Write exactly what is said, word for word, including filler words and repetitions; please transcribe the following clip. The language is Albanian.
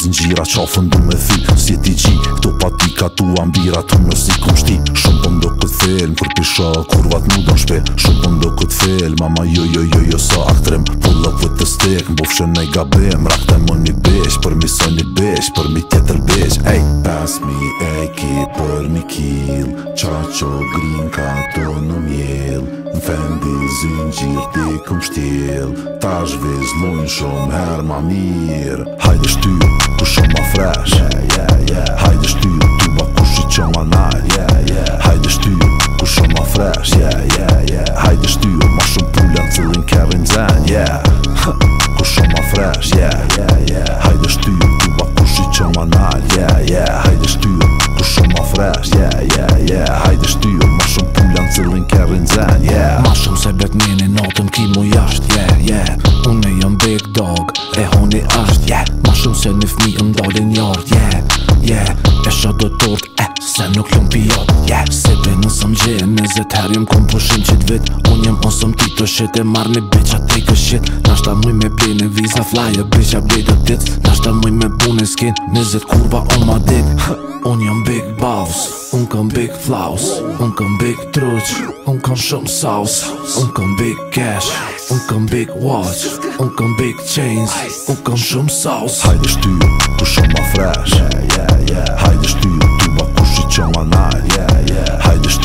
zingjira qafën du me thy Si ti gji, këto patika tu ambira tu në si kum shti Shumë po ndo këtë film, kur pisha kurvat mu don shpe Shumë po ndo këtë film, mama jo jo jo jo sa aktrim Pull up with the stick, mbofshën e gabim Rakte më një besh, për mi së një besh Për mi tjetër besh, ej Pass me a ki për mi kill Qa qo grin ka to në mjell Në fendi zingjir ti kum shtil Ta zhviz lojnë shumë her ma mirë Hajde shtyr, ku shumë ma fresh yeah, yeah, yeah. Hajde shtyr, tu ba kushi që ma naj yeah, yeah. Hajde shtyr, ku shumë ma fresh yeah, yeah, yeah. Hajde shtyr, ma shumë pullan cilin kerin zen yeah. Ku shumë ma fresh yeah, yeah, yeah. Hajde shtyr, tu ba kushi që ma naj yeah, yeah. Hajde shtyr, ku shumë ma fresh yeah, yeah, yeah. Hajde shtyr, ma shumë pullan cilin kerin zen yeah. Ma shumë se bet njeni natën ki mu jasht yeah, yeah. Unë jam big dog, e honi asht yeah. Ma shumë se një fmi më dalin jart yeah, yeah. E sha do tort, eh, se nuk lëm pijat yeah. Se be nësëm gje, nëzet her jem kom pushin qit vit Unë jem osëm ti të shit e marr një bitch a take a shit Nashta muj me blej në visa flyer, bitch a blej do dit Nashta muj me bu në skin, nëzet kurva o ma dit Unë jam big boss, unë kam big flaus Unë kam big truq, unë kam shumë saus Unë kam big cash, unë kam big watch Unë kam big chains, unë kam shumë saus Hajde shtyr, ku shumë ma fresh yeah, yeah, yeah. Hajde shtyr, tu ba kushi që ma naj yeah, yeah. Hajde